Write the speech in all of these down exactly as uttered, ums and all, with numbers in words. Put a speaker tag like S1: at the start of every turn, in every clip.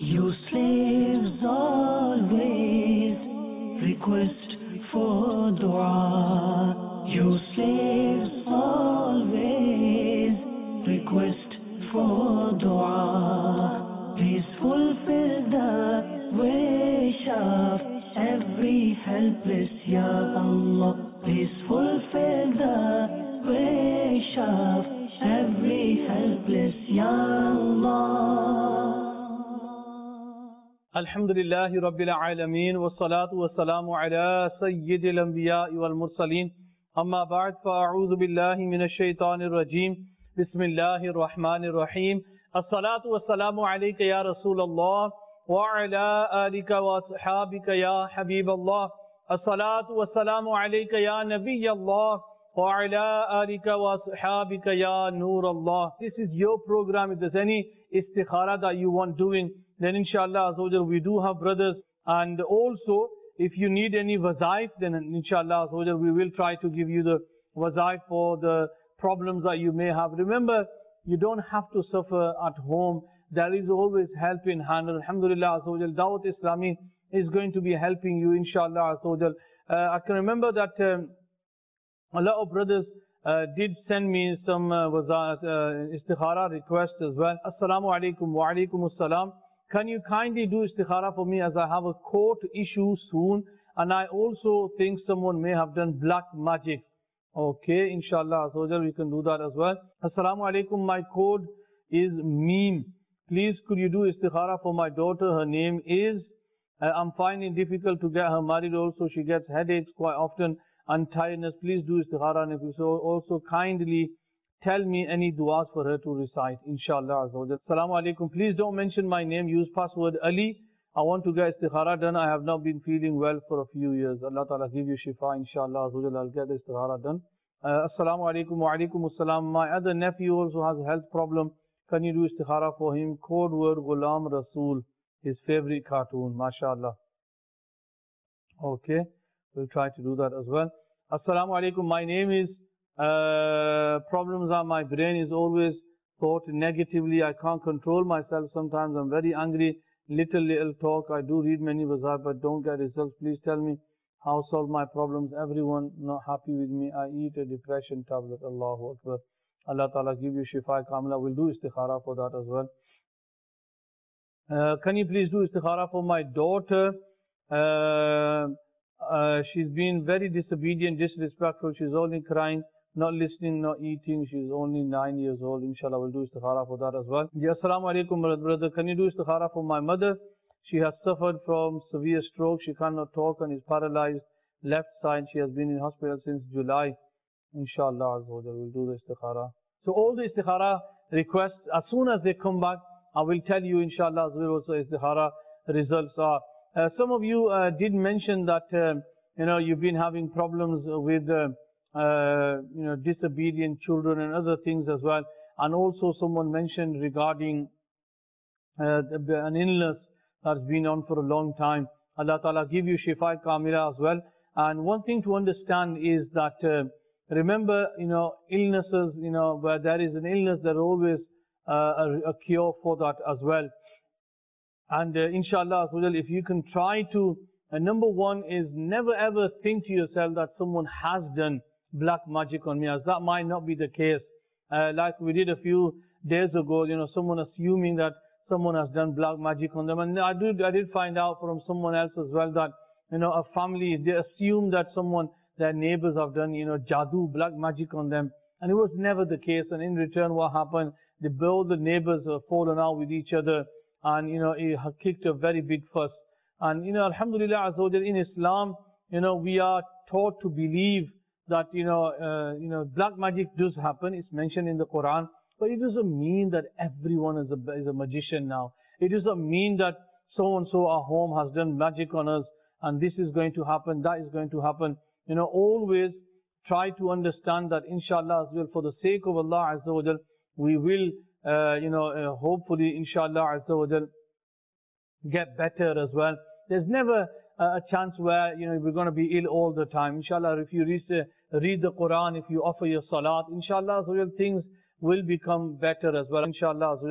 S1: You slaves always request for dua. You slaves always request for dua. Please fulfill the wish of every helpless, Ya Allah. Please fulfill the wish of every helpless, Ya Allah.
S2: Alhamdulillahi Rabbil Alameen wa salatu wa salamu ala Sayyidil Anbiya wal Mursaleen. Amma ba'd, fa'a'udhu billahi minash shaitanir rajeem. Bismillahir Rahmanir Rahim. As-salatu wa salamu alayka ya Rasulallah wa ala alika wa ashabika ya Habiballah. As-salatu wa salamu alayka ya Nabiyallah wa ala alika wa ashabika ya Noorallah. This is your program. If there's any istikhara that you want doing, then inshallah we do have brothers. And also if you need any wazaif, then inshallah we will try to give you the wazaif for the problems that you may have. Remember, you don't have to suffer at home. There is always help in hand. Alhamdulillah, Dawat Islami is going to be helping you inshallah. Uh, I can remember that um, a lot of brothers uh, did send me some uh, uh, istikhara requests as well. Assalamu alaikum wa alaikum assalam. Can you kindly do istikhara for me, as I have a court issue soon, and I also think someone may have done black magic. Okay, inshallah, so we can do that as well. Assalamu alaikum, my code is meme. Please could you do istikhara for my daughter? Her name is, uh, I'm finding it difficult to get her married also. She gets headaches quite often and tiredness. Please do istikhara, and if you so also kindly tell me any du'as for her to recite, inshallah. Assalamu alaikum. Please don't mention my name. Use password Ali. I want to get istikhara done. I have not been feeling well for a few years. Allah Ta'ala give you shifa, inshallah. I'll get the istikhara done. Uh, Assalamu alaikum wa alaikum assalam. My other nephew also has a health problem. Can you do istikhara for him? Code word Ghulam Rasool. His favorite cartoon. MashaAllah. Okay. We'll try to do that as well. Assalamu alaikum. My name is Uh, problems are my brain is always thought negatively. I can't control myself. Sometimes I'm very angry. Little, little talk. I do read many bazaar but don't get results. Please tell me how to solve my problems. Everyone not happy with me. I eat a depression tablet. Allahu Akbar. Allah Ta'ala give you shifa kamila. We'll do istikhara for that as well. Uh, can you please do istikhara for my daughter? Uh, uh, she's been very disobedient, disrespectful. She's only crying, not listening, not eating. She's only nine years old. Inshallah, we'll do istikhara for that as well. Yeah, assalamu alaikum, brother. Can you do istikhara for my mother? She has suffered from severe stroke. She cannot talk and is paralyzed left side. She has been in hospital since July. Inshallah, we'll do the istikhara. So all the istikhara requests, as soon as they come back, I will tell you, inshallah, what the istikhara results are. Uh, some of you uh, did mention that, uh, you know, you've been having problems with uh, Uh, you know, disobedient children and other things as well. And also someone mentioned regarding uh, an illness that's been on for a long time. Allah Ta'ala give you shifa kamila as well. And one thing to understand is that, uh, remember, you know, illnesses, you know, where there is an illness, there is always uh, a, a cure for that as well. And uh, inshallah, if you can try to, uh, number one is never ever think to yourself that someone has done black magic on me, as that might not be the case. Uh, like we did a few days ago, you know, someone assuming that someone has done black magic on them. And I did, I did find out from someone else as well that, you know, a family, they assume that someone, their neighbors have done, you know, jadoo, black magic on them. And it was never the case. And in return, what happened? The, both the neighbors have fallen out with each other. And, you know, it kicked a very big fuss. And, you know, alhamdulillah, in Islam, you know, we are taught to believe that, you know, uh, you know, black magic does happen. It's mentioned in the Quran. But it doesn't mean that everyone is a, is a magician now. It doesn't mean that so-and-so at home has done magic on us and this is going to happen, that is going to happen. You know, always try to understand that, inshallah, as well, for the sake of Allah Azza wa Jal, we will, uh, you know, uh, hopefully, inshallah, Azza wa Jal, get better as well. There's never a chance where, you know, we're going to be ill all the time. Inshallah, if you read the, read the Quran, if you offer your salat, inshallah, things will become better as well. Inshallah,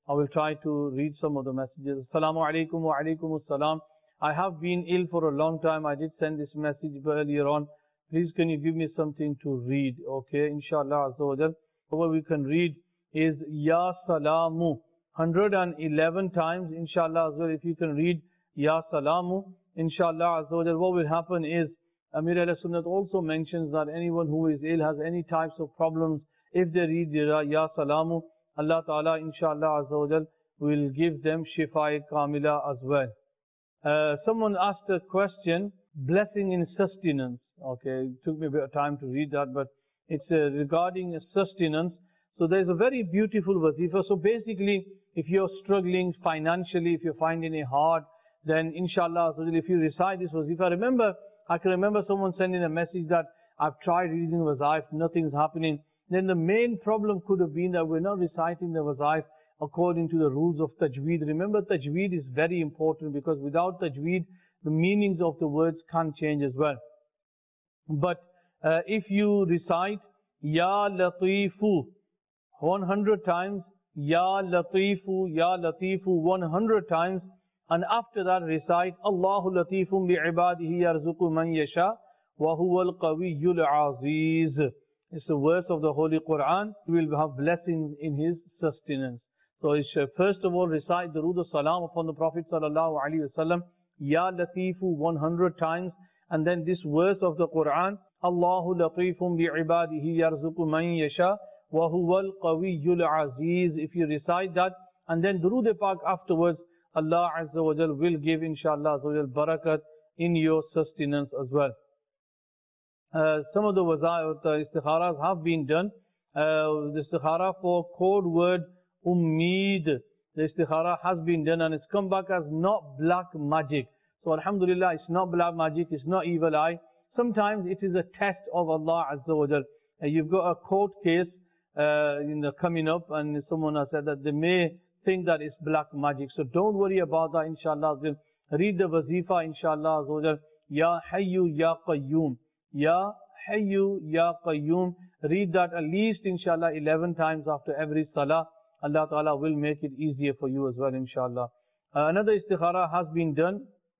S2: I will try to read some of the messages. Assalamu alaikum wa alaikum assalam. I have been ill for a long time. I did send this message earlier on. Please can you give me something to read? Okay, inshallah azza wa jal. What we can read is Ya Salamu. one hundred eleven times, inshallah azza wa jal. If you can read Ya Salamu, inshallah azza wa jal, what will happen is, Amir al-Sunnat also mentions that anyone who is ill, has any types of problems, if they read Ya Salamu, Allah Ta'ala, inshallah azza wa jal, will give them Shifa Kamila as well. Uh, someone asked a question, blessing in sustenance. Okay, it took me a bit of time to read that, but it's uh, regarding sustenance. So there's a very beautiful wazifa. So basically, if you're struggling financially, if you're finding it hard, then inshallah, if you recite this wazifa, remember, I can remember someone sending a message that I've tried reading wazaif, nothing's happening. Then the main problem could have been that we're not reciting the wazaif according to the rules of tajweed. Remember, tajweed is very important because without tajweed, the meanings of the words can't change as well. But uh, if you recite Ya Latifu one hundred times, Ya Latifu, Ya Latifu one hundred times, and after that recite Allahu Latifum bi'ibadihi yarzuqu man yasha wa huwa al-qawiyyul aziz. It's a verse of the Holy Quran. You will have blessings in his sustenance. So it's, uh, first of all, recite the Durood Salam upon the Prophet sallallahu alaihi wasallam, Ya Latifu one hundred times, and then this verse of the Quran, Allahu Latifum bi'ibadihi yarzuqu man yasha wa huwa al-qawiyyul aziz. If you recite that, and then Durood Pak afterwards, Allah Azza wa Jal will give, inshallah, barakat in your sustenance as well. Uh, some of the waza'at, uh, istikharas have been done. Uh, the istikhara for code word Ummeed, the istikhara has been done and it's come back as not black magic. So alhamdulillah, it's not black magic, it's not evil eye. Sometimes it is a test of Allah Azza wa Jal. Uh, you've got a court case uh, in the coming up, and someone has said that they may think that it's black magic. So don't worry about that, inshallah. Read the wazifa, inshallah. Ya Hayyu Ya Qayyum. Ya Hayyu Ya Qayyum. Read that at least, inshallah, eleven times after every salah. Allah Ta'ala will make it easier for you as well, inshallah. Uh, another istikhara has been done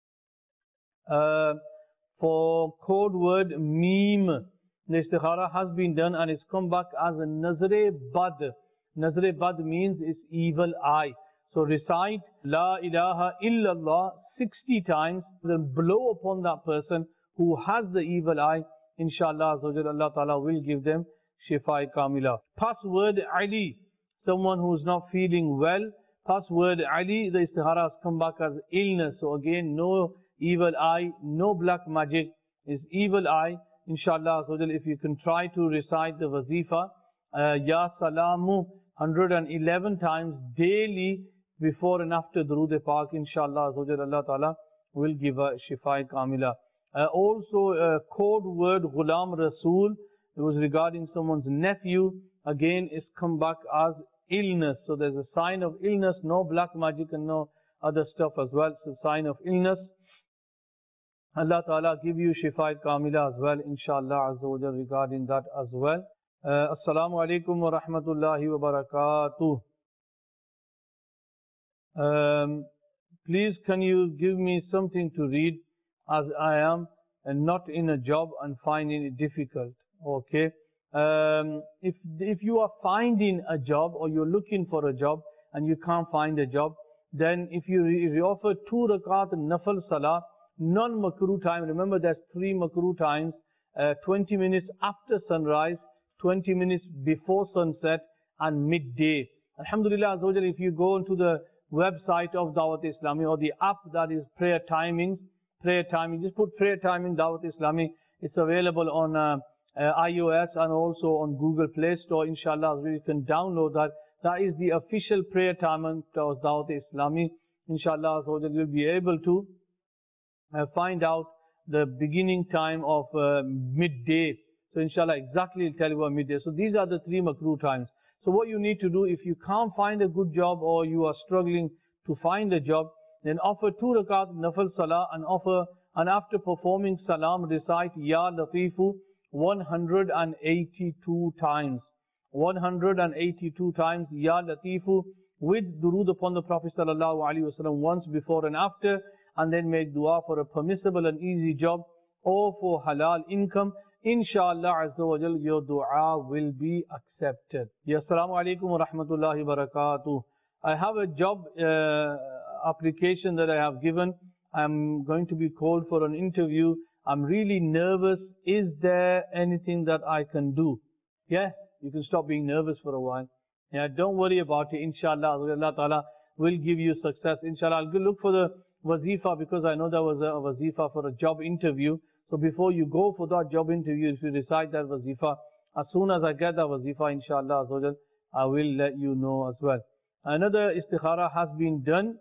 S2: uh, for code word Meem. The istikhara has been done and it's come back as a Nazre Bad. Nazre Bad means it's evil eye. So recite La ilaha illallah sixty times, then blow upon that person who has the evil eye. Inshallah, Allah Ta'ala will give them Shifa Kamila. Password Ali. Someone who is not feeling well. Password Ali, the istikhara has come back as illness. So again, no evil eye, no black magic, is evil eye. Inshallah, if you can try to recite the wazifa, uh, Ya Salamu, one hundred eleven times daily before and after Durood Pak, inshallah, Allah Ta'ala will give a Shifa Kamila. Uh, also, uh, code word Ghulam Rasul, it was regarding someone's nephew, again, is come back as illness. So there's a sign of illness, no black magic and no other stuff as well. So sign of illness. Allah Ta'ala give you Shifa Kamila as well, inshallah Azza wa Jal, regarding that as well. Uh, Assalamu alaikum wa rahmatullahi wa barakatuh. Um, please can you give me something to read, as I am and not in a job and finding it difficult. Okay. Um, if, if you are finding a job or you're looking for a job and you can't find a job, then if you, if you offer two rakat nafal salah, non-makruh time, remember there's three makruh times, uh, twenty minutes after sunrise, twenty minutes before sunset, and midday. Alhamdulillah, if you go into the website of Dawat Islami or the app that is prayer timings, prayer timing, just put prayer timing Dawat Islami. It's available on uh, uh, iOS and also on Google Play Store. Inshallah, you can download that. That is the official prayer timing of Dawat Islami. Inshallah, you'll be able to Uh, find out the beginning time of uh, midday. So inshallah, exactly it'll tell you about midday. So these are the three makruh times. So what you need to do, if you can't find a good job or you are struggling to find a job, then offer two rakat nafal salah and offer, and after performing salam, recite Ya Latifu one hundred eighty-two times. one hundred eighty-two times Ya Latifu with durood upon the Prophet sallallahu alaihi wasallam once before and after, and then make dua for a permissible and easy job or for halal income. Inshallah Azza wa Jal, your dua will be accepted. Ya Assalamu alaikum wa rahmatullahi wa barakatuh. I have a job uh, application that I have given. I'm going to be called for an interview. I'm really nervous. Is there anything that I can do? Yeah, you can stop being nervous for a while. Yeah, don't worry about it. Inshallah, Allah Ta'ala will give you success. Inshallah, I'll go look for the wazifa, because I know there was a wazifa for a job interview. So before you go for that job interview, if you recite that wazifa, as soon as I get that wazifa, inshallah, I will let you know as well. Another istikhara has been done.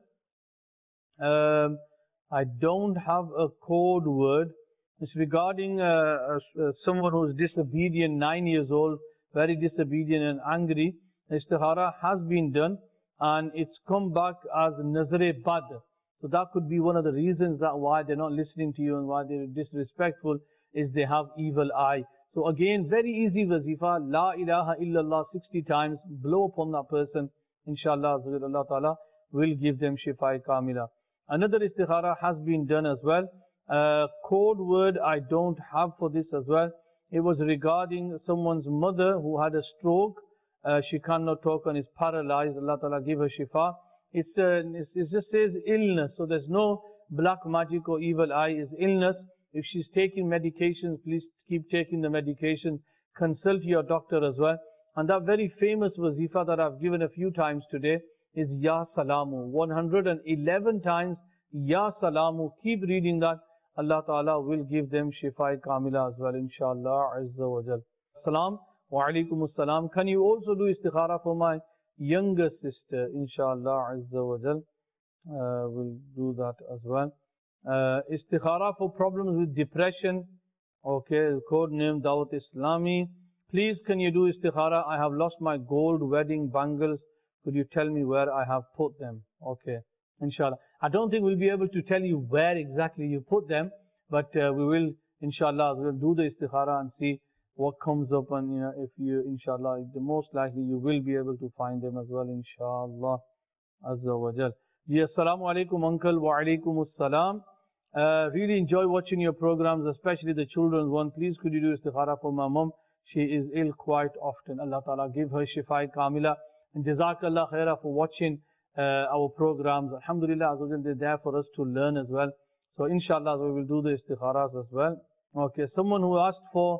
S2: Um, I don't have a code word. It's regarding uh, uh, someone who is disobedient, nine years old, very disobedient and angry. Istikhara has been done, and it's come back as Nazare Bad. So that could be one of the reasons that why they're not listening to you and why they're disrespectful, is they have evil eye. So again, very easy wazifa, La ilaha illallah sixty times, blow upon that person. Inshallah, Allah Ta'ala will give them shifa kamila. Another istikhara has been done as well. Uh, code word I don't have for this as well. It was regarding someone's mother who had a stroke. Uh, she cannot talk and is paralyzed. Allah Ta'ala give her shifa. It's, uh, it's, it just says illness. So there's no black magic or evil eye. It's illness. If she's taking medications, please keep taking the medication. Consult your doctor as well. And that very famous wazifa that I've given a few times today is Ya Salamu. one hundred eleven times Ya Salamu. Keep reading that. Allah Ta'ala will give them shifa kamila as well, inshallah azza wa jal. Salam wa alaikum assalam. Can you also do istikhara for my younger sister? Inshallah azza wa jal. Uh, we'll do that as well. Uh, istikhara for problems with depression. Okay, code name Dawat Islami. Please, can you do istikhara? I have lost my gold wedding bangles. Could you tell me where I have put them? Okay, inshallah. I don't think we'll be able to tell you where exactly you put them, but uh, we will, inshallah, we'll do the istikhara and see what comes up, and you know, if you, inshallah, the most likely you will be able to find them as well, inshallah, azza wa jal. Yes, assalamu alaikum uncle, wa alaikum assalam. Uh, really enjoy watching your programs, especially the children's one. Please could you do istikhara for my mom? She is ill quite often. Allah Ta'ala give her shifa kamila. And jazakallah khaira for watching uh, our programs. Alhamdulillah, they're there for us to learn as well. So inshallah we will do the istikharas as well. Okay, someone who asked for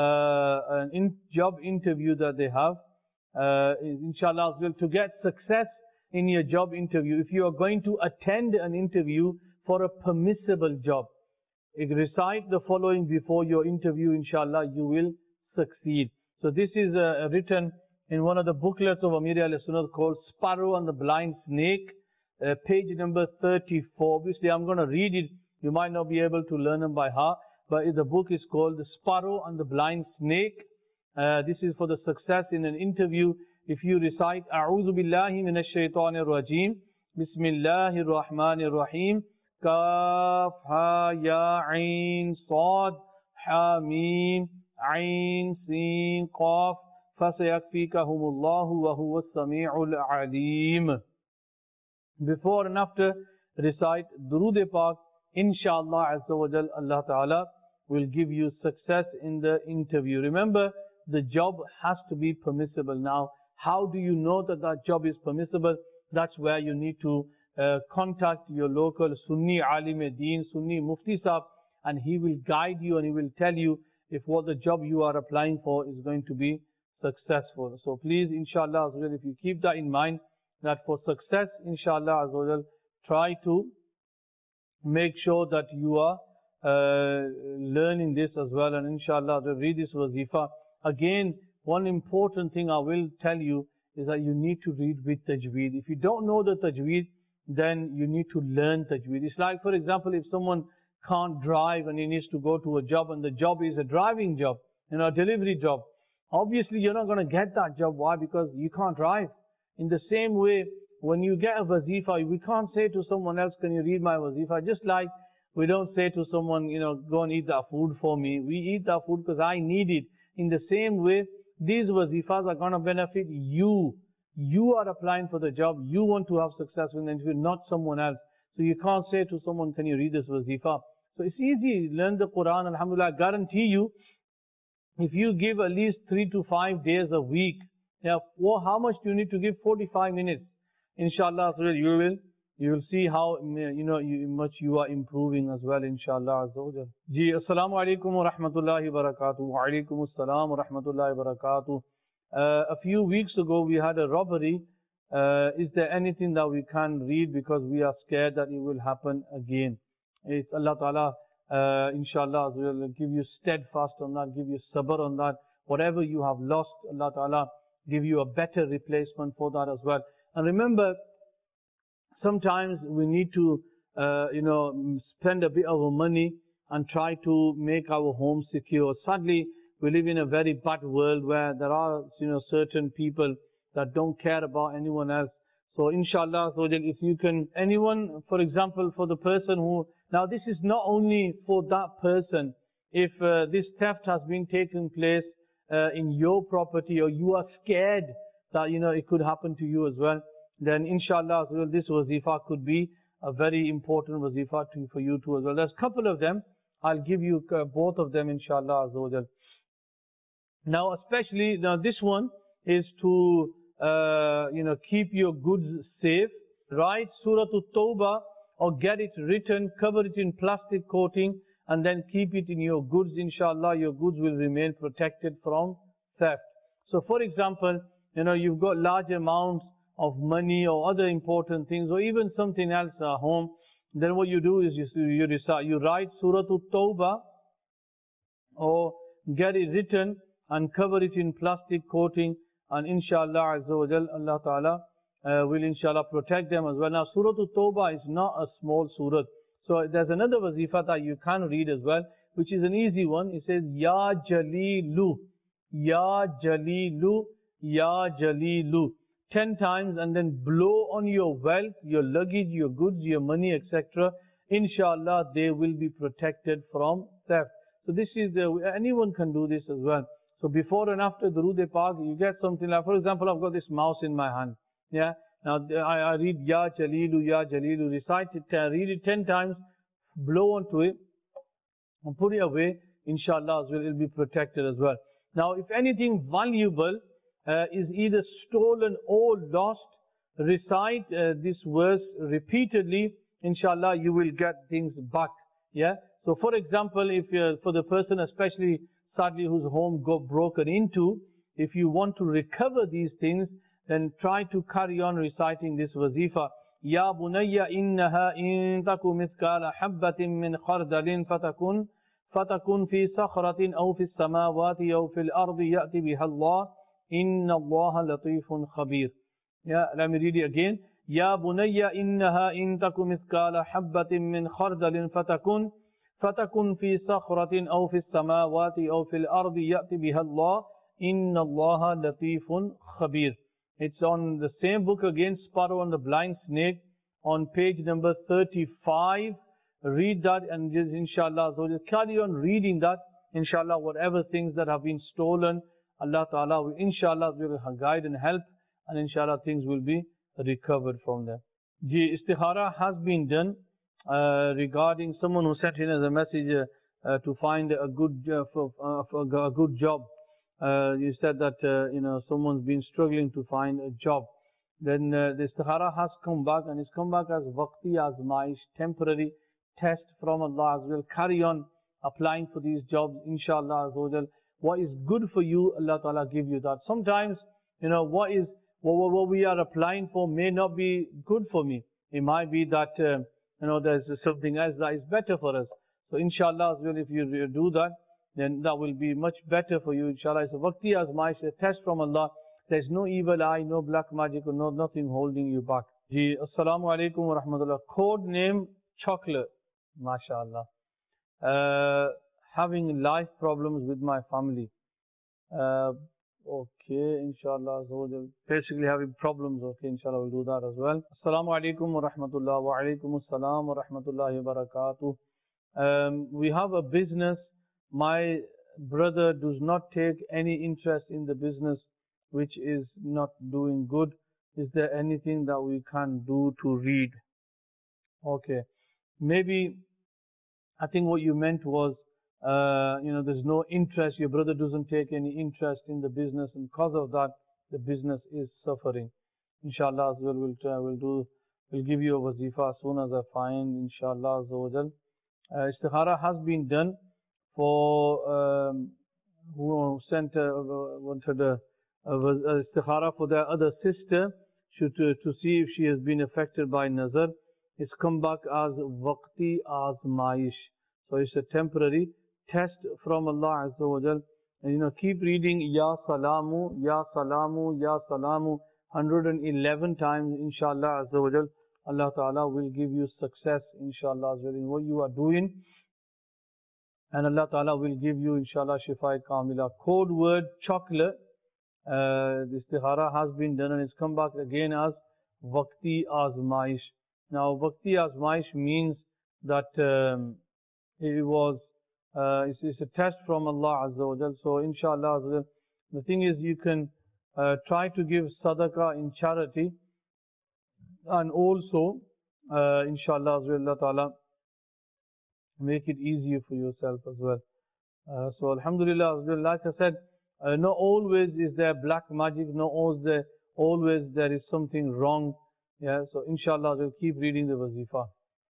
S2: uh, an in job interview that they have, uh, inshallah as well, to get success in your job interview. If you are going to attend an interview for a permissible job, recite the following before your interview, inshallah you will succeed. So this is uh, written in one of the booklets of Amir al-Sunnah called Sparrow and the Blind Snake, uh, page number thirty-four. Obviously I'm going to read it. You might not be able to learn them by heart, but the book is called The Sparrow and the Blind Snake. Uh, this is for the success in an interview. If you recite A'udhu Billahi Minash Shaitanir Rajim, Bismillahir Rahmanir Rahim, Kaf Ha Ya Ain Sad Ha Mim Ain Sin Qaf فَسَيَكْفِيكَهُمُ اللَّهُ وَهُوَ السَّمِيعُ الْعَلِيمُ. Before and after, recite Durood Pak. Inshallah Azza wa Jal, Allah Ta'ala will give you success in the interview. Remember, the job has to be permissible. Now, how do you know that that job is permissible? That's where you need to uh, contact your local Sunni Alim Deen, Sunni Mufti Sahib, and he will guide you and he will tell you if what the job you are applying for is going to be successful. So please, inshallah, if you keep that in mind, that for success, inshallah, try to make sure that you are uh, learning this as well, and inshallah, read this wazifa. Again, one important thing I will tell you is that you need to read with tajweed. If you don't know the tajweed, then you need to learn tajweed. It's like, for example, if someone can't drive and he needs to go to a job, and the job is a driving job, you know, a delivery job. Obviously, you're not going to get that job. Why? Because you can't drive. In the same way, when you get a wazifa, we can't say to someone else, can you read my wazifa? Just like we don't say to someone, you know, go and eat that food for me. We eat that food because I need it. In the same way, these wazifas are going to benefit you. You are applying for the job. You want to have success in the interview, not someone else. So you can't say to someone, can you read this wazifa? So it's easy. Learn the Quran. Alhamdulillah, I guarantee you, if you give at least three to five days a week, yeah, well, how much do you need to give? forty-five minutes. Inshallah, you will, you will see how, you know, you, much you are improving as well, inshallah. Ji, assalamu alaikum wa rahmatullahi wa barakatuh. Wa alaikum assalam wa rahmatullahi wa barakatuh. Uh, a few weeks ago, we had a robbery. Uh, is there anything that we can't read because we are scared that it will happen again? It's Allah Ta'ala, uh, inshallah, will give you steadfast on that, give you sabr on that. Whatever you have lost, Allah Ta'ala give you a better replacement for that as well. And remember, sometimes we need to, uh, you know, spend a bit of our money and try to make our home secure. Sadly, we live in a very bad world where there are, you know, certain people that don't care about anyone else. So inshallah, if you can, anyone, for example, for the person who, now this is not only for that person, if uh, this theft has been taking place uh, in your property, or you are scared that, you know, it could happen to you as well, then inshallah, this wazifa could be a very important wazifa to, for you too as well. There's a couple of them. I'll give you uh, both of them, inshallah. Now, especially, now this one is to, uh, you know, keep your goods safe. Write Surah At-Tawbah or get it written, cover it in plastic coating, and then keep it in your goods. Inshallah, your goods will remain protected from theft. So, for example, you know, you've got large amounts of money or other important things, or even something else at home. Then what you do is you you, recite, you write Surah At-Tawbah or get it written and cover it in plastic coating, and inshallah Azza wa Jal, Allah Ta'ala uh, will inshallah protect them as well. Now Surah At-Tawbah is not a small surah. So there's another wazifa that you can read as well, which is an easy one. It says, Ya Jalilu, Ya Jalilu, Ya Jalilu. Ten times, and then blow on your wealth, your luggage, your goods, your money, et cetera. Inshallah, they will be protected from theft. So this is, the, anyone can do this as well. So before and after Durood Pak, you get something like, for example, I've got this mouse in my hand. Yeah. Now I, I read Ya Jalilu, Ya Jalilu, recite it, uh, read it ten times, blow onto it, and put it away. Inshallah, it will be protected as well. Now, if anything valuable uh, is either stolen or lost, recite uh, this verse repeatedly. Inshallah, you will get things back. Yeah. So, for example, if uh, for the person, especially sadly whose home got broken into, if you want to recover these things, then try to carry on reciting this wazifa. Ya bunayya innaha in taku mithqala habbatin min khardalin fatakun fatakun fi sakhratin aw fi samawati aw fil ardi ya'ti biha Allah inna Allah latifun khabir. Yeah, let me read it again. Ya bunayya innaha in taku mithqala habbatin min khardalin fatakun fatakun fi sakhratin aw fi samawati aw fil ardi ya'ti biha Allah inna Allah latifun khabir. It's on the same book again, Sparrow and the Blind Snake, on page number thirty-five. Read that and just inshallah, so just carry on reading that. Inshallah, whatever things that have been stolen, Allah Ta'ala will inshallah will guide and help, and inshallah things will be recovered from there. The istikhara has been done uh, regarding someone who sent in as a message uh, uh, to find a good uh, for, uh, for a good job. Uh, you said that uh, you know someone's been struggling to find a job. Then uh, the istikhara has come back, and it's come back as waqti azmaish, temporary test from Allah as well. Carry on applying for these jobs, inshallah as well. What is good for you, Allah Ta'ala give you that. Sometimes, you know, what is what, what we are applying for may not be good for me. It might be that uh, you know there's something else that is better for us. So inshallah as well, if you do that, then that will be much better for you, inshallah. It's a waqti azmaish, a test from Allah. There's no evil eye, no black magic, or no nothing holding you back. Ji, assalamu alaikum wa rahmatullah. Code name chocolate, mashallah. Uh, having life problems with my family. Uh, okay, inshallah. So basically having problems, okay, inshallah we'll do that as well. Assalamu alaikum wa rahmatullah wa alaikum assalam wa rahmatullahi wa barakatuh. Um, we have a business. My brother does not take any interest in the business, which is not doing good. is there anything that we can do to read? Okay, maybe I think what you meant was, uh, you know, there's no interest, your brother doesn't take any interest in the business, and because of that, the business is suffering. Inshallah, as well, we'll, try, we'll do, we'll give you a wazifa as soon as I find, inshallah, as well. Uh, istikhara has been done for, um, who sent, uh, wanted a, a, a istikhara for their other sister, to, to, to see if she has been affected by nazar. It's come back as waqti azmaish. So it's a temporary test from Allah Azza wa Jal. And you know, keep reading Ya Salamu, Ya Salamu, Ya Salamu one hundred eleven times, inshallah Azza wa Jal. Allah Ta'ala will give you success, inshallah, as well, in what you are doing. And Allah Ta'ala will give you, inshallah, Shifai Kamila. Code word chocolate. Uh, the istikhara has been done and it's come back again as Waqti Azmaish. Now, Waqti Azmaish means that um, it was, uh, it's, it's a test from Allah Azza wa Jal. So, inshallah, Azza wa Jal, the thing is, you can uh, try to give sadaqah in charity, and also, uh, inshallah, Azza wa Allah Ta'ala, make it easier for yourself as well. Uh, so, alhamdulillah, Azza wa Jal, like I said, uh, not always is there black magic, not always there, always there is something wrong. Yeah, so inshallah we'll keep reading the wazifa.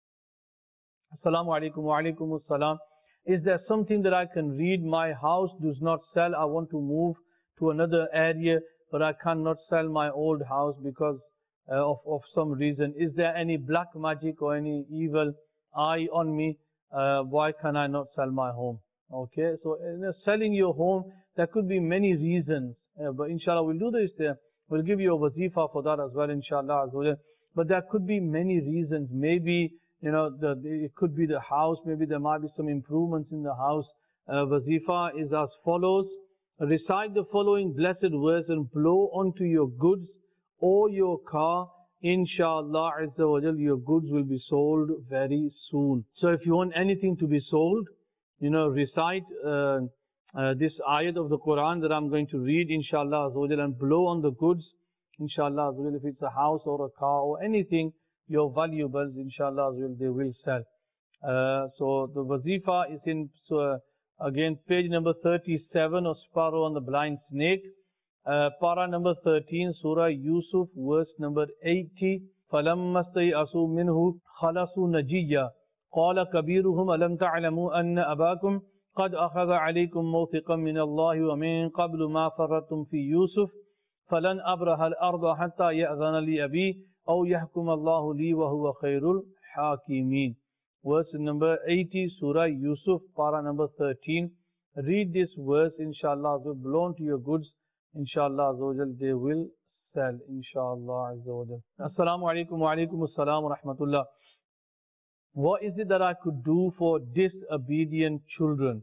S2: Assalamu alaikum wa alaikum assalam. Is there something that I can read? My house does not sell. I want to move to another area, but I cannot sell my old house because uh, of, of some reason. Is there any black magic or any evil eye on me? Uh, why can I not sell my home? Okay, so you know, selling your home, there could be many reasons. Uh, but inshallah we'll do this there. We'll give you a wazifa for that as well, inshallah. But there could be many reasons. Maybe, you know, the, the, it could be the house. Maybe there might be some improvements in the house. Uh, wazifa is as follows. Recite the following blessed words and blow onto your goods or your car. Inshallah, Azza wa Jal, your goods will be sold very soon. So if you want anything to be sold, you know, recite uh, Uh, this ayat of the Quran that I'm going to read, inshallah, and blow on the goods, inshallah, if it's a house or a car or anything, your valuables, inshallah, they will sell. Uh, so the wazifa is in, so, uh, again, page number thirty-seven of Sparrow on the Blind Snake, uh, para number thirteen, Surah Yusuf, verse number eighty. فَلَمَّا اسْتَيْأَسُوا مِنْهُ خَلَصُوا نَجِيًّا قَالَ كَبِيرُهُمْ أَلَمْ تَعْلَمُوا أَنَّ أَبَاكُمْ قد أخذ عليكم موثقا من الله ومن قبل ما فرطتم في يوسف فلن أبرح الأرض حتى يأذن لي أبي أو يحكم الله لي وهو خير الحاكمين. Verse number eighty, Surah Yusuf, para number thirteen. Read this verse, inshallah, belong to your goods, inshallah, they will sell, inshallah. Assalamu alaikum wa alaikum assalam wa rahmatullah. What is it that I could do for disobedient children?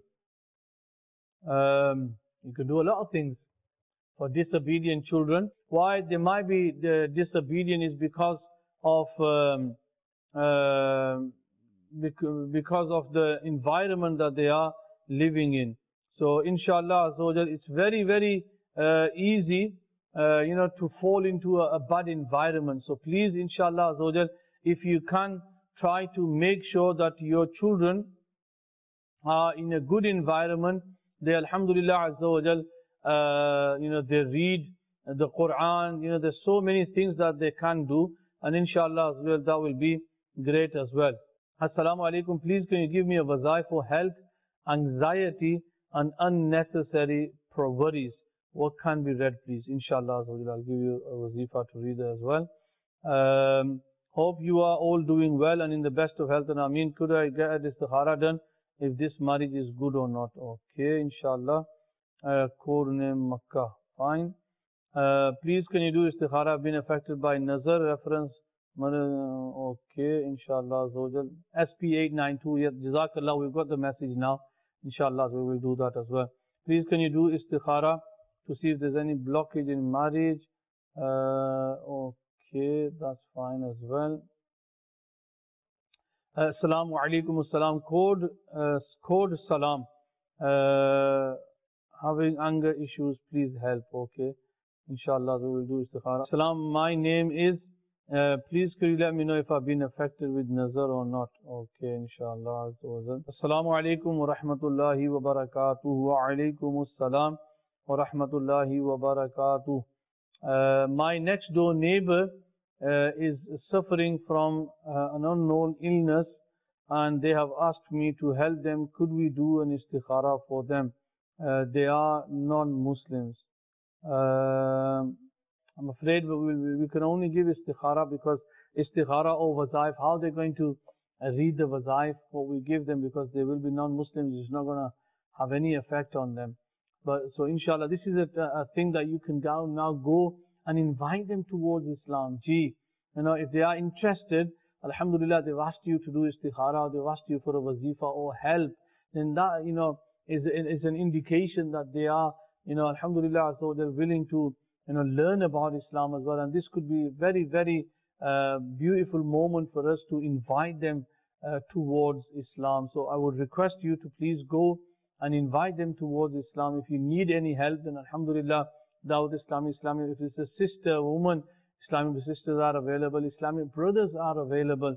S2: Um, you could do a lot of things for disobedient children. Why they might be the disobedient is because of um, uh, because of the environment that they are living in. So, inshallah, it's very, very uh, easy, uh, you know, to fall into a, a bad environment. So, please, inshallah, if you can, try to make sure that your children are in a good environment. They, alhamdulillah, azza wa jal, uh, you know, they read the Quran. You know, there's so many things that they can do. And inshallah, as well, that will be great as well. Assalamu alaikum. Please, can you give me a wazaif for health, anxiety, and unnecessary worries? What can be read, please? Inshallah, as well, I'll give you a wazifa to read as well. Um, Hope you are all doing well and in the best of health and ameen. Could I get this istikhara done if this marriage is good or not? Okay, inshallah. Uh, Code name Makkah. Fine. Uh, please, can you do istikhara? I've been affected by nazar reference. Okay, inshallah. S P eight nine two. Yes, Jazakallah. We've got the message now. Inshallah, we will do that as well. Please, can you do istikhara to see if there's any blockage in marriage? Uh, okay. Okay, that's fine as well. Uh, Assalamu alaikum assalam. Code, uh, code salam. Uh, having anger issues, please help. Okay. Inshallah, we will do istikhara. Salam, my name is, uh, please could you let me know if I've been affected with nazar or not? Okay, inshallah. Assalamu alaikum wa rahmatullahi wa barakatuh. Wa alaikum assalam wa rahmatullahi wa barakatuh. Uh, my next door neighbor uh, is suffering from uh, an unknown illness, and they have asked me to help them. Could we do an istikhara for them? Uh, they are non-Muslims. Uh, I'm afraid we, will, we can only give istikhara because istikhara or wazaif, how they're going to uh, read the wazaif, what we give them, because they will be non-Muslims, it's not going to have any effect on them. But so inshallah, this is a, a thing that you can go, now go and invite them towards Islam. Gee, you know, if they are interested, alhamdulillah, they've asked you to do istikhara, they've asked you for a wazifa or help, then that, you know, is, is an indication that they are, you know, alhamdulillah, so they're willing to, you know, learn about Islam as well. And this could be a very, very uh, beautiful moment for us to invite them uh, towards Islam. So I would request you to please go and invite them towards Islam. If you need any help, then alhamdulillah, Dawud Islami, Islamic, if it's a sister, a woman, Islamic sisters are available, Islamic brothers are available.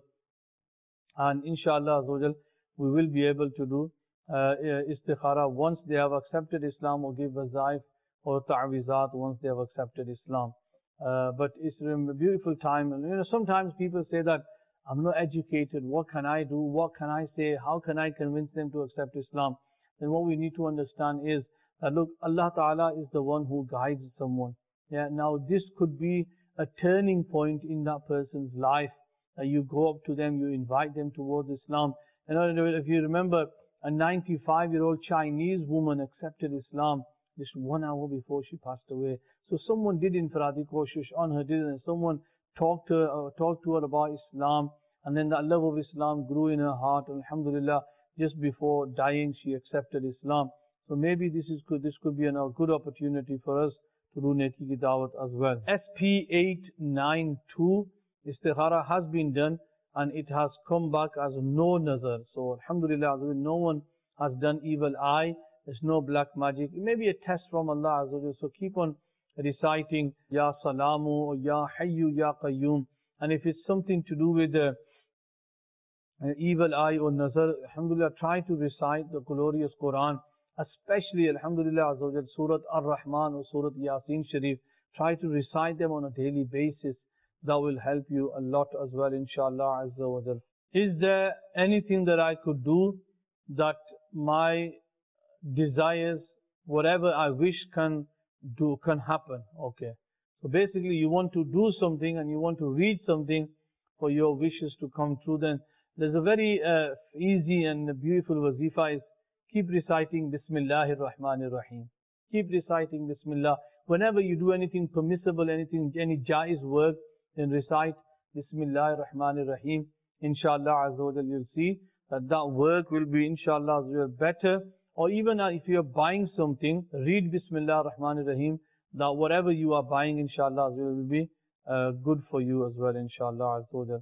S2: And inshallah, we will be able to do uh, istikhara once they have accepted Islam, or give wazaif or ta'wizat once they have accepted Islam. Uh, but it's a beautiful time. And you know, sometimes people say that, I'm not educated, what can I do, what can I say, how can I convince them to accept Islam? Then what we need to understand is that, look, Allah Ta'ala is the one who guides someone. Yeah, now this could be a turning point in that person's life. Uh, you go up to them, you invite them towards Islam. And if you remember, a ninety-five-year-old Chinese woman accepted Islam just one hour before she passed away. So someone did infiradi koshish on her, didn't someone talked to her, uh, talked to her about Islam, and then the love of Islam grew in her heart. Alhamdulillah, just before dying, she accepted Islam. So maybe this is good. This could be a good opportunity for us to do Neki Ki Dawat as well. S P eight nine two, istikhara has been done and it has come back as no nazar. So alhamdulillah, no one has done evil eye. There's no black magic. It may be a test from Allah. So keep on reciting Ya Salamu or Ya Hayyu Ya Qayyum. And if it's something to do with the uh, evil eye or nazar, alhamdulillah, try to recite the glorious Quran. Especially, alhamdulillah, Surah Ar-Rahman or Surah Yasin Sharif. Try to recite them on a daily basis. That will help you a lot as well, inshallah azza wa jal. Is there anything that I could do that my desires, whatever I wish can do, can happen? Okay. So basically you want to do something and you want to read something for your wishes to come true. Then there's a very uh, easy and beautiful wazifa is keep reciting Bismillahir Rahmanir Rahim. Keep reciting Bismillah. Whenever you do anything permissible, anything, any jaiz work, then recite Bismillahir Rahmanir Rahim. Inshallah Azza wa Jal, you'll see that that work will be inshallah better. Or even if you're buying something, read Bismillah Rahmanir Rahim. That whatever you are buying, inshallah will be uh, good for you as well, inshallah Azza wa Jal.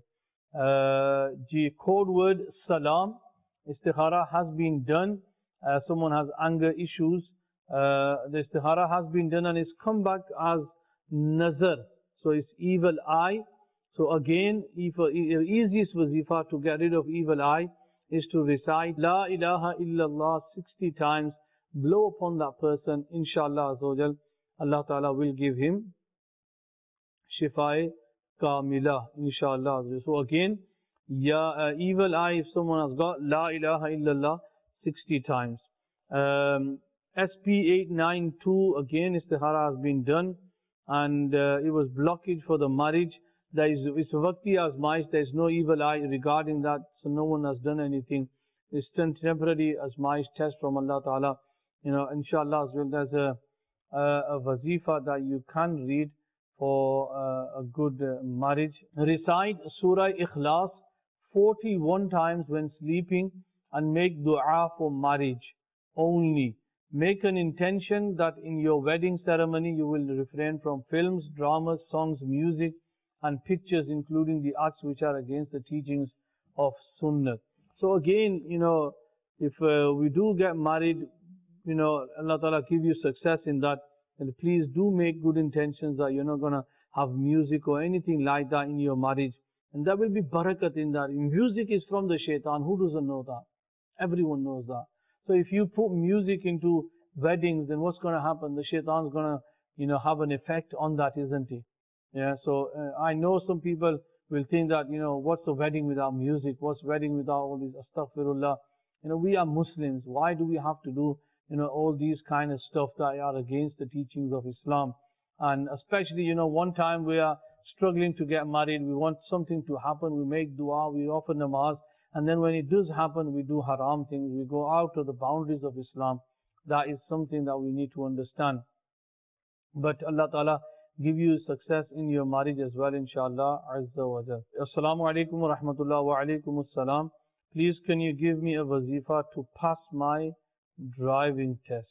S2: Uh, the code word Salam, istikhara has been done. Uh, someone has anger issues. Uh, the istikhara has been done and it's come back as nazar. So it's evil eye. So again, if the easiest wazifa to get rid of evil eye is to recite La ilaha illallah sixty times, blow upon that person, inshallah azawajal, Allah Ta'ala will give him shifai kamila, inshallah. So again, ya, uh, evil eye, if someone has got La ilaha illallah sixty times. Um, S P eight nine two, again, istikhara has been done. And uh, it was blockage for the marriage. There is it's vakti azmaish, there is no evil eye regarding that, so no one has done anything. It's temporary azmaish test from Allah Ta'ala. You know, inshallah, as well, there's a, a, a wazifa that you can read for uh, a good uh, marriage. Recite Surah Ikhlas forty-one times when sleeping and make dua for marriage only. Make an intention that in your wedding ceremony you will refrain from films, dramas, songs, music and pictures, including the acts which are against the teachings of Sunnah. So again, you know, if uh, we do get married, you know, Allah Ta'ala give you success in that, And please do make good intentions that you're not going to have music or anything like that in your marriage. And there will be barakat in that. Music is from the shaitan. Who doesn't know that? Everyone knows that. So if you put music into weddings, then what's going to happen? The shaitan's going to, you know, have an effect on that, isn't he? Yeah, so uh, I know some people will think that, you know, what's a wedding without music? What's wedding without all these astaghfirullah? You know, we are Muslims. Why do we have to do, you know, all these kind of stuff that are against the teachings of Islam? And especially, you know, one time we are struggling to get married. We want something to happen. We make dua, we offer namaz. And then when it does happen, we do haram things. We go out of the boundaries of Islam. That is something that we need to understand. But Allah Ta'ala give you success in your marriage as well, inshallah, azza wa jal. Assalamu alaikum wa rahmatullah wa alaikum assalam. Please can you give me a wazifa to pass my driving test?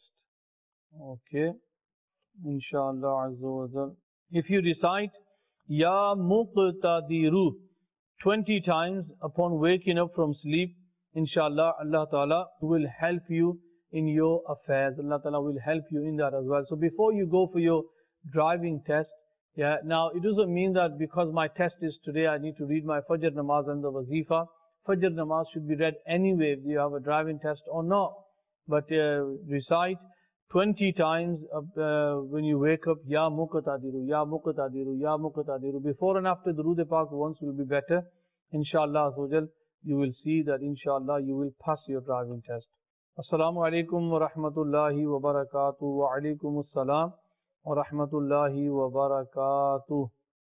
S2: Okay. Inshallah, azza wa jal. If you recite Ya Muqtadiru twenty times upon waking up from sleep, inshallah, Allah Ta'ala will help you in your affairs. Allah Ta'ala will help you in that as well. So before you go for your driving test, yeah, now it doesn't mean that because my test is today, I need to read my Fajr namaz and the wazifa. Fajr namaz should be read anyway, if you have a driving test or not. But uh, recite twenty times uh, when you wake up, Ya Muqtadiru, Ya Muqtadiru, Ya Muqtadiru. Before and after the Durood Pak once will be better. Inshallah, you will see that inshallah you will pass your driving test. Assalamu alaikum wa rahmatullahi wa barakatuh. Wa alaikum assalam wa rahmatullahi wa barakatuh.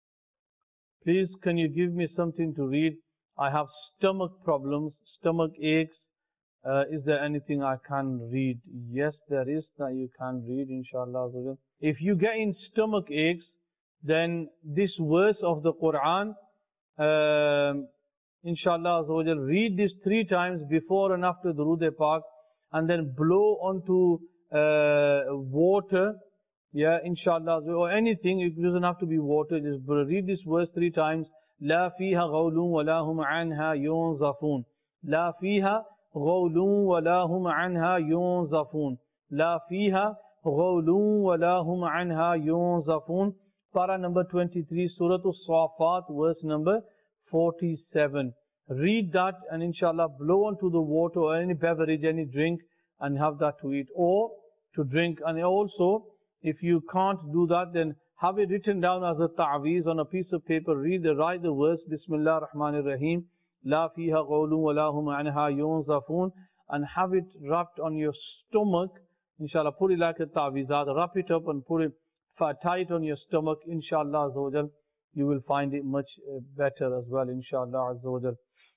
S2: Please, can you give me something to read? I have stomach problems, stomach aches. Uh, is there anything I can read? Yes, there is that you can read, inshallah. If you get in stomach aches, then this verse of the Quran, um, inshallah, read this three times before and after the Durood Pak, and then blow onto uh, water, yeah, inshallah, or anything. It doesn't have to be water. Just read this verse three times. La fiha ghawlun wa la hum anha yunzafun. La fiha ghawlun wa la hum anha yunzafun. La fiha ghawlun wa la hum anha yunzafun. Para number twenty-three, Surah As-Safat, verse number forty-seven. Read that and inshallah blow onto the water or any beverage, any drink, and have that to eat or to drink. And also, if you can't do that, then have it written down as a ta'weez on a piece of paper. Read the, write the verse, Bismillah ar-Rahman ar-Rahim, La fiha qawlun wa la hum anha yunzafun, and have it wrapped on your stomach. Inshallah, put it like a ta'weezat, wrap it up and put it tight on your stomach. Inshallah, azawajal, you will find it much better as well. Inshallah, azawajal.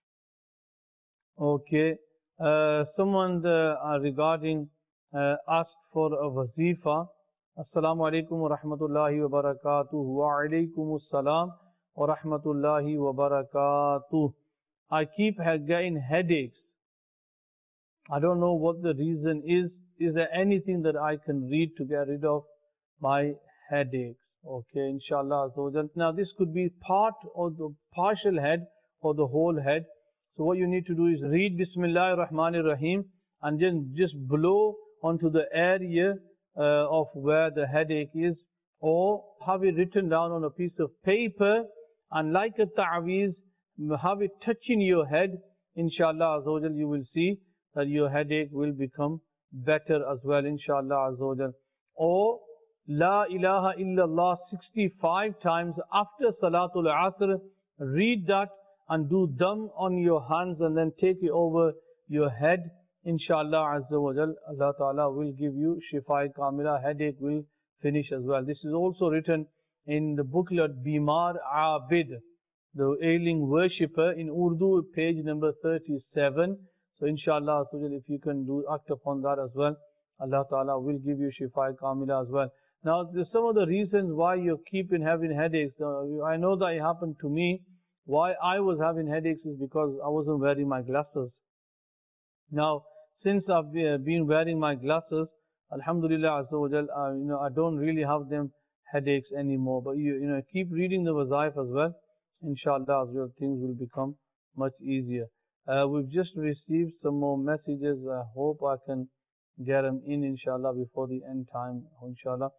S2: Okay, uh, someone uh, regarding uh, asked for a wazifa. Assalamu alaikum wa rahmatullahi wa barakatuh. Wa alaikum assalam wa rahmatullahi wa barakatuh. I keep getting headaches. I don't know what the reason is. Is there anything that I can read to get rid of my headaches? Okay, inshallah. Now this could be part of the partial head or the whole head. So what you need to do is read Bismillah ar-Rahman ar-Rahim and then just blow onto the area uh, of where the headache is, or have it written down on a piece of paper and like a ta'weez, have it touching your head. Inshallah azawajal, you will see that your headache will become better as well, inshallah azawajal. Or La ilaha illallah sixty-five times after Salatul Asr, read that and do dam on your hands and then take it over your head. Inshallah Azza wa Jal, Allah Ta'ala will give you Shifai Kamila, headache will finish as well. This is also written in the booklet Bimar Abid, the ailing worshipper, in Urdu, page number thirty-seven. So inshallah, if you can do act upon that as well, Allah Ta'ala will give you Shifai Kamila as well. Now, some of the reasons why you keep in having headaches, uh, I know that it happened to me. Why I was having headaches is because I wasn't wearing my glasses. Now, since I've been wearing my glasses, Alhamdulillah Azza wa Jal, uh, you know, I don't really have them headaches anymore. But you, you know, keep reading the wazaif as well. Inshallah, as well, things will become much easier. Uh, we've just received some more messages. I hope I can get them in, inshallah, before the end time, inshallah.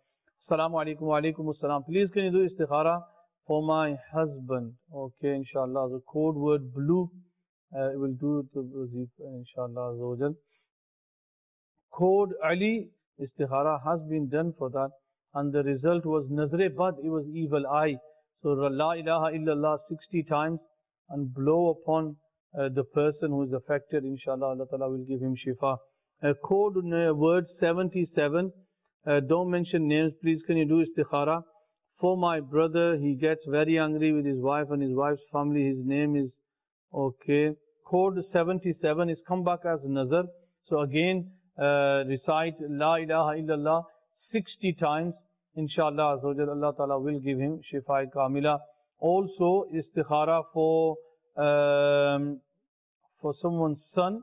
S2: Assalamu alaikum wa alaikum assalam. Please can you do istikhara for my husband? Okay, inshallah. The code word blue, uh, will do it, inshallah. Azawajal. Code Ali, istikhara has been done for that, and the result was nazre bad, it was evil eye. So la ilaha illallah sixty times and blow upon uh, the person who is affected, inshallah Allah Ta'ala will give him shifa. Uh, code uh, word seventy-seven, uh, don't mention names, please can you do istikhara for my brother? He gets very angry with his wife and his wife's family. His name is, okay, code seventy-seven is come back as nazar. So again, uh, recite la ilaha illallah sixty times, inshallah Allah Ta'ala will give him shifa kamila. Also istikhara for um, for someone's son,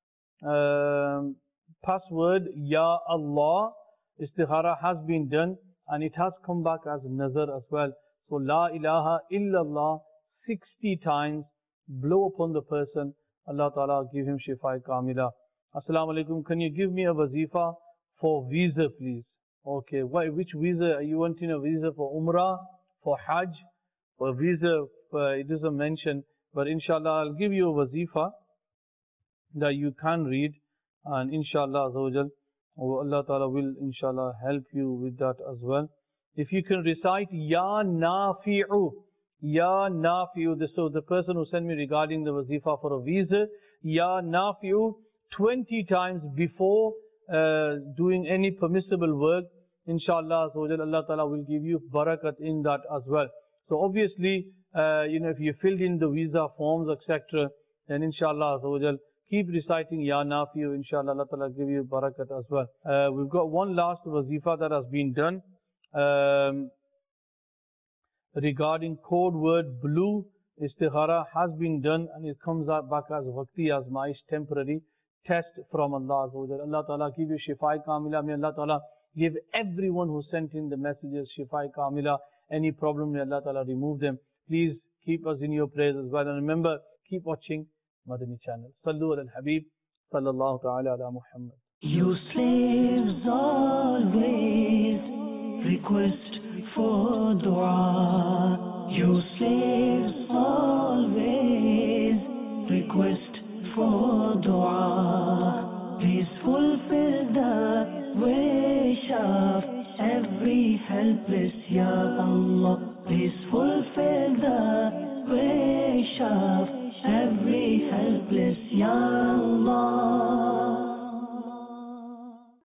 S2: um, password Ya Allah, istikhara has been done and it has come back as nazar as well. So la ilaha illallah sixty times, blow upon the person, Allah Ta'ala give him shifa kamila. Assalamu alaikum, can you give me a wazifa for visa please? Okay, why, which visa? Are you wanting a visa for Umrah, for Hajj, for visa? Uh, it doesn't mention, but inshallah I'll give you a wazifa that you can read, and inshallah Azawajal, Allah Ta'ala will inshallah help you with that as well. If you can recite Ya Nafi'u, Ya Nafi'u, so the person who sent me regarding the wazifa for a visa, Ya Nafi'u twenty times before uh, doing any permissible work, inshallah Allah Ta'ala will give you barakat in that as well. So obviously, uh, you know, if you filled in the visa forms, et cetera, then inshallah keep reciting Ya Nafi'u, inshallah Allah Ta'ala give you barakat as well. Uh, we've got one last wazifa that has been done um, regarding code word blue. Istikhara has been done and it comes out back as Vakti Azmaish, temporary test from Allah. Allah Ta'ala give you shifa kamila. May Allah Ta'ala give everyone who sent in the messages shifa kamila. Any problem, may Allah Ta'ala remove them. Please keep us in your prayers as well. And remember, keep watching Madani channel. Sallu ala al-Habib. Sallallahu ta'ala ala Muhammad.
S1: You slaves always request for dua. You slaves always request for dua. Please fulfill the wish of every helpless, Ya Allah. Please fulfill the wish of every helpless.